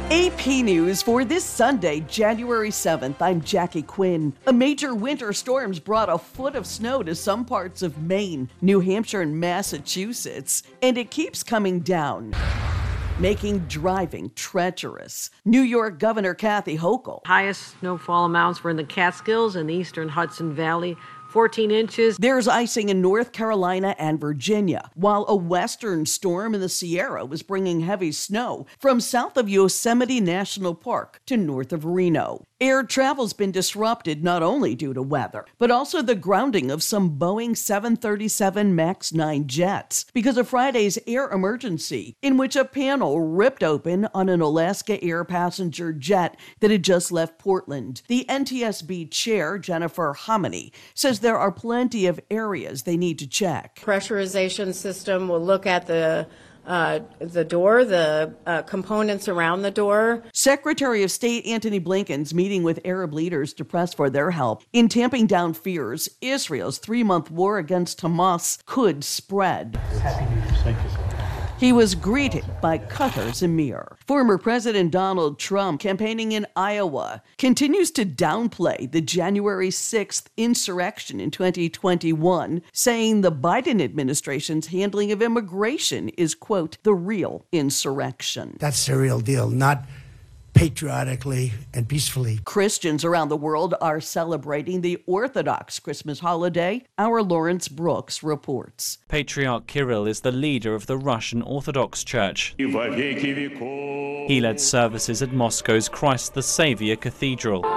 AP News for this Sunday, January 7th. I'm Jackie Quinn. A major winter storm's brought a foot of snow to some parts of Maine, New Hampshire, and Massachusetts, and it keeps coming down, making driving treacherous. New York Governor Kathy Hochul. Highest snowfall amounts were in the Catskills and the eastern Hudson Valley. 14 inches. There's icing in North Carolina and Virginia, while a western storm in the Sierra was bringing heavy snow from south of Yosemite National Park to north of Reno. Air travel's been disrupted not only due to weather, but also the grounding of some Boeing 737 MAX 9 jets because of Friday's air emergency, in which a panel ripped open on an Alaska Air passenger jet that had just left Portland. The NTSB chair, Jennifer Hominy, says there are plenty of areas they need to check. Pressurization system will look at the door, the components around the door. Secretary of State Antony Blinken's meeting with Arab leaders to press for their help in tamping down fears Israel's 3-month war against Hamas could spread. Happy New Year. Thank you so much. He was greeted by Qatar's emir. Former President Donald Trump, campaigning in Iowa, continues to downplay the January 6th insurrection in 2021, saying the Biden administration's handling of immigration is, quote, the real insurrection. That's the real deal, not patriotically and peacefully. Christians around the world are celebrating the Orthodox Christmas holiday. Our Lawrence Brooks reports. Patriarch Kirill is the leader of the Russian Orthodox Church. He led services at Moscow's Christ the Savior Cathedral.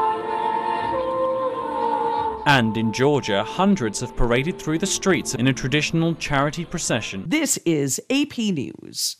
And in Georgia, hundreds have paraded through the streets in a traditional charity procession. This is AP News.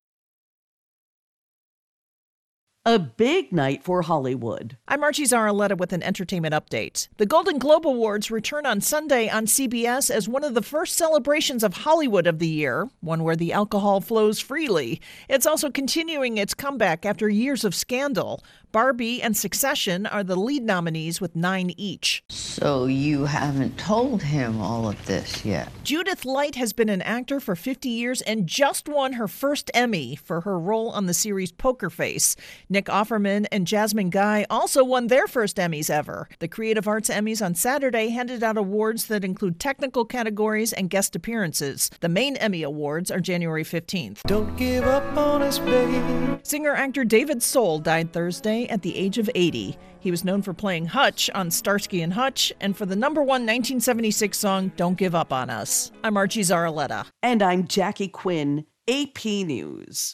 A big night for Hollywood. I'm Margie Zaraletta with an entertainment update. The Golden Globe Awards return on Sunday on CBS as one of the first celebrations of Hollywood of the year, one where the alcohol flows freely. It's also continuing its comeback after years of scandal. Barbie and Succession are the lead nominees with 9 each. So you haven't told him all of this yet? Judith Light has been an actor for 50 years and just won her first Emmy for her role on the series Poker Face. Nick Offerman and Jasmine Guy also won their first Emmys ever. The Creative Arts Emmys on Saturday handed out awards that include technical categories and guest appearances. The main Emmy Awards are January 15th. Don't give up on us, babe. Singer-actor David Soul died Thursday at the age of 80. He was known for playing Hutch on Starsky and Hutch and for the number one 1976 song, Don't Give Up on Us. I'm Archie Zaraletta. And I'm Jackie Quinn, AP News.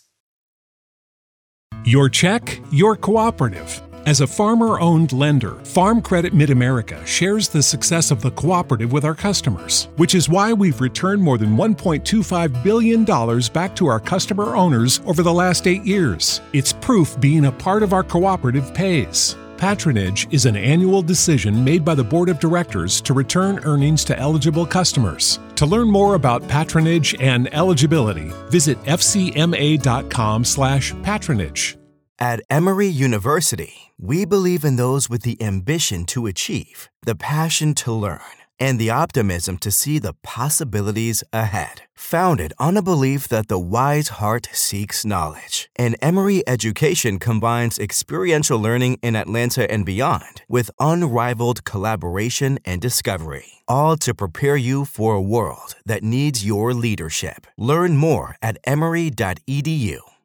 Your check, your cooperative. As a farmer-owned lender, Farm Credit Mid-America shares the success of the cooperative with our customers, which is why we've returned more than $1.25 billion back to our customer owners over the last 8 years. It's proof being a part of our cooperative pays. Patronage is an annual decision made by the Board of Directors to return earnings to eligible customers. To learn more about patronage and eligibility, visit fcma.com/patronage. At Emory University, we believe in those with the ambition to achieve, the passion to learn, and the optimism to see the possibilities ahead. Founded on a belief that the wise heart seeks knowledge, and Emory education combines experiential learning in Atlanta and beyond with unrivaled collaboration and discovery, all to prepare you for a world that needs your leadership. Learn more at emory.edu.